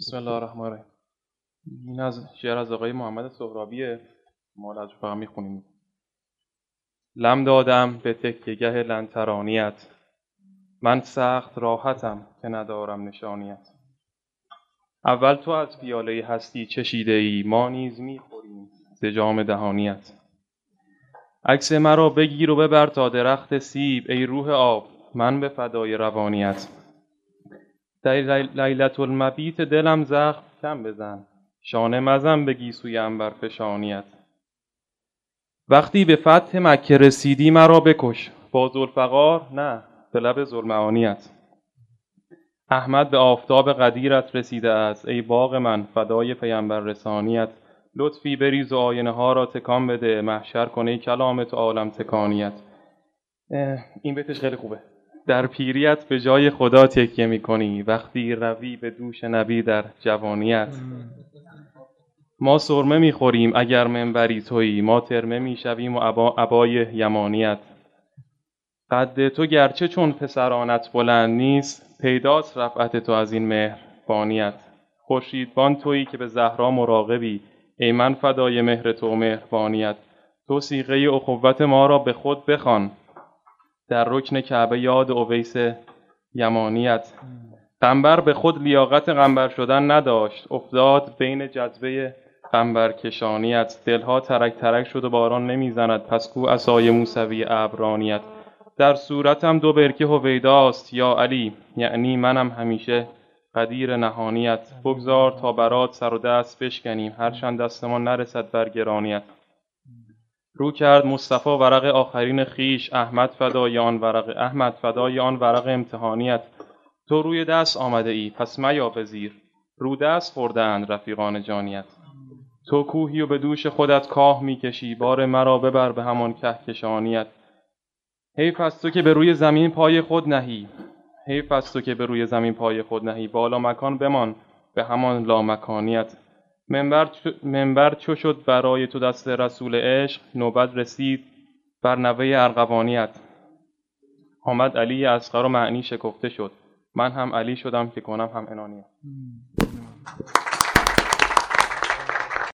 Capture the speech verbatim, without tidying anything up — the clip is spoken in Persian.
بسم الله الرحمن الرحیم. این از شعر از آقای محمد سهرابیه، ما از فقط میخونیم. لم دادم به تکیه‌گه لنترانیت، من سخت راحتم که ندارم نشانیت. اول تو از پیاله هستی چشیده ای، ما نیز میخوریم ز جام دهانیت. عکس مرا بگیر و ببر تا درخت سیب، ای روح آب من به فدای روانیت. در لیلة المبیت دلم زخم کم بزن، شانه مزن به گیسوی عنبر فشانیت. وقتی به فتح مکه رسیدی مرا بکش، با ذوالفقار نه به لب ذوالمعانیت. احمد به آفتاب قدیرت رسیده است، ای باغ من فدای پیمبر رسانیت. لطفی بریز و آینه ها را تکان بده، محشر کن ای کلام تو عالم تکانیت. این بیتش خیلی خوبه. در پیریت به جای خدا تکیه می کنی، وقتی روی به دوش نبی در جوانیت. ما سرمه می خوریم اگر منبری تویی، ما ترمه می شویم و عبا عبای یمانیت. قد تو گرچه چون پسرانت بلند نیست، پیداست رفعت تو از این مهربانیت. خورشیدبان تویی که به زهرا مراقبی، ای من فدای مهر تو و مهربانیت. تو صیغه اخوت ما را به خود بخوان، در رکن کعبه یاد اویس یمانیت. قنبر به خود لیاقت قنبر شدن نداشت، افتاد بین جذبه قنبر کشانیت. دلها ترک ترک شد و باران نمیزند، پس کو عصای موسوی ابرانیت. در صورتم دو برکه هویداست یا علی، یعنی منم همیشه قدیر نهانیت. بگذار تا برات سر و دست بشکنیم، هرچند دستمان نرسد بر گرانیت. رو کرد مصطفی ورق آخرین خیش، احمد فدای آن ورق احمد فدای آن ورق امتحانیت. تو روی دست آمده ای پس میا بزیر، رو دست خوردند رفیقان جانیت. تو کوهی و به دوش خودت کاه میکشی، بار مرا ببر به همان کهکشانیت. حیف است تو که به روی زمین پای خود نهی، حیف است تو که به روی زمین پای خود نهی، بالا مکان بمان به همان لامکانیت. منبر منبر چو شد برای تو دست رسول عشق، نوبت رسید بر نوه ارغوانیت. آمد علی اصغر و معنی شکفته شد، من هم علی شدم که کنم هم عنانیت.